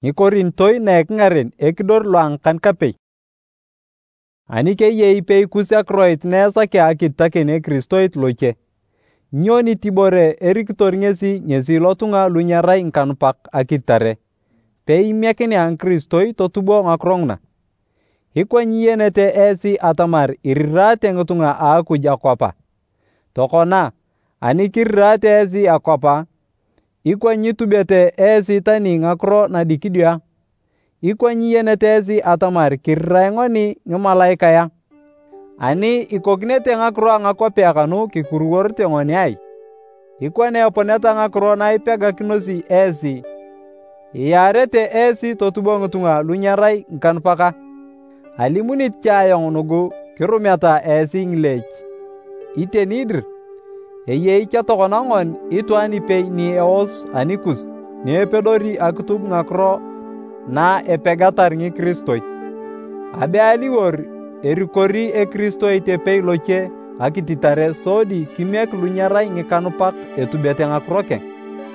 Ng'ikorintoi na eking'aren ekidor luang kan kapei. Ani keyei pei kus akroit neesaki akitakene Kristoit loche. Nyoni tibore erikitor ng'esi lo tung'a lu nyerai ng'ikanupak akitare. Pei miakinia Kristoi totubo ng'akiro ng'una. Ikwa nyiyenete esi atamar irirate ng'itung'a a Akuj akwapa. Tokona, ani kirirate esi akwapa, ikwa nyitubete esi tani ng'akiro nadikidia. Ikwa nyiyenete esi atamar kirirae ng'oni ng'imalaikaya. Ani ikokinete ng'akiro ng'akwapea kanu kikuruworete ng'oni ai? Ikwa na eponeta ng'akiro na ipegakinosi esi. Iarete esi totubo ng'itung'a lu nyerai ng'ikanupak. Alimunit cha ayong nugu kirumeta esi ng'ilech. Iteni dir, eyei cha tokona ng'on itwaan ipei ni eos anikus ni epedori akitub ng'akiro na epegatar ng'ikristoi. Abe aliwor erikori ekristoit epei loche akititare sodi kimiek lu nyerai ng'ikanupak etubete ng'akiro keng.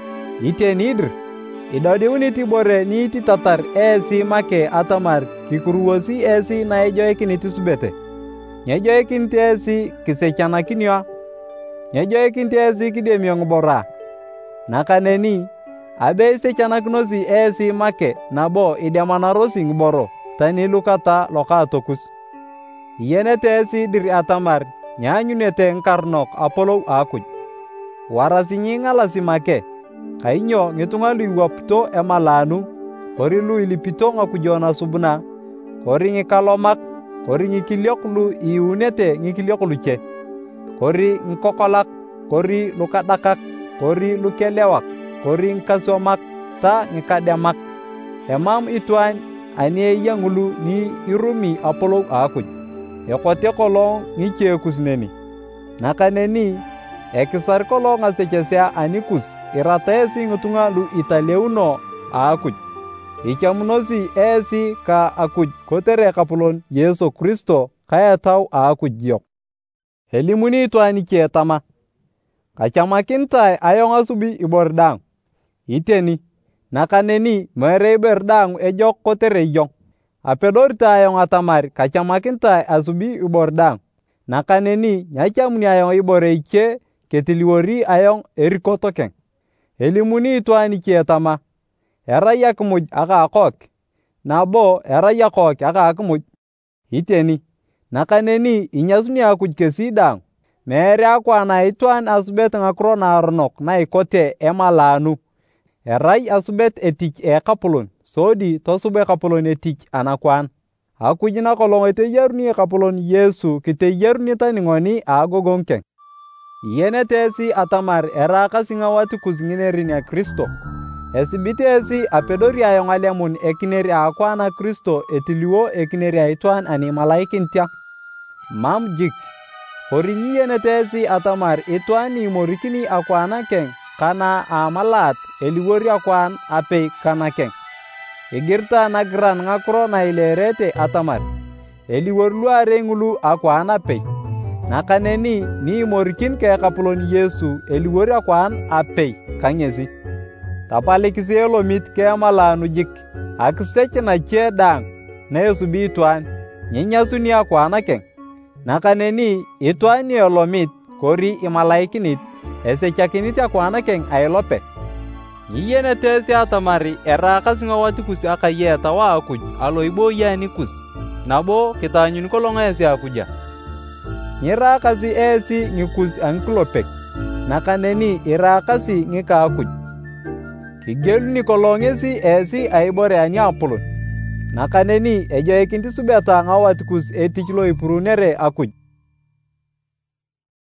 Iteni dir, idodiunit ibore ni ititatar esi make atamar kikuruwosi esi na ejoikinit isubete. Nyejoikinit esi kisechanakinio. Nyejoikinit esi kidemio ng'ibora. Nakaneni, abe isechanakinosi esi make nabo idemanarosi ng'iboro tani lukata lokaatokus. Iyenete esi dir atamar nyaanyunete ng'karnok apolou a Akuj. Warasi nying'alasi make, kainyo ng'itung'a lu iwapito emalaanu, kori lu ilipito ng'akujo nasubuna, kori ng'ikalomak, kori ng'ikiliok lu iunete ng'ikiliok luche, kori ng'ikokolak, kori lukadakak, kori lukelewak, kori ng'ikaswamak ta ng'ikademak. Emam itwaan ani eya ng'ulu ni irumi apolou a Akuj. Ekote kolong ng'iche kus neni. Nakaneni, ekisar kolong ng'asechesea anikus irata esi ng'itung'a lu italeuno a Akuj. Ichamunosi esi ka Akuj kotere Ekapolon Yesu Kristo ka Etau a Akuj yok. Elimuni itwaan iche tama, kachamakinitae ayong asubi ibore daang. Iteni, nakaneni mere ibore daang ejok kotere iyong. Apedorite ayong atamar kachamakinitae asubi ibore daang. Nakaneni nyachamuni ayong ibore iche ketiliwori ayong erikoto keng. Elimuni itwaan iche tama, erai akimuj aka akook, nabo erai akook aka akimuj. Iteni, nakaneni inyasuni Akuj kesi daang, meere akwaan a itwaan asubet ng'akiro naaronok na ikote emalaanu. Erai asubet etich a Ekapolon sodi tosub Ekapolon etich anakwaan. Akuj nakolong eteyaruni Ekapolon Yesu kiteyaruni tani ng'oni a agogon keng. Iyenete esi atamar eraakasi ng'awatikus ng'inerin a Kristo. Esibit esi apedori ayong alemun ekiner a akwaan a Kristo etiliwo ekiner a itwaan ani imalaikintia. Mam jik, kori nyiyenete esi atamar itwaan ni imorikini akwaan keng kana a malaat eliwor akwaan apei kana keng. Igirta nagiran ng'akiro na ileerete atamar eliwor luarei ng'ulu akwaan apei. Nakaneni ni imorikin ka Ekapolon Yesu eliwor akwaan apei ka ng'esi. Tapalikisi elomit ka emalaanu jik, akisech nache daang na esubi itwaan, nyinyasuni akwaan keng. Nakaneni itwaan ni elomit kori imalaikinit, esechakinit akwaan keng a ilope. Nyiyenete esi atamar eraakasi ng'awatikus aka ye Etau a Akuj alo ibooyi anikus, nabo kitaanyun kolong esi Akuja. Nyiraakasi esi ng'ikus a ng'ikilopek, nakaneni iraakasi ng'ika Akuj. Kigeluni kolong ng'esi esi a ibore aniapolon, nakaneni ejoikinit isubeta ng'awatikus etich lo ipurunere Akuj.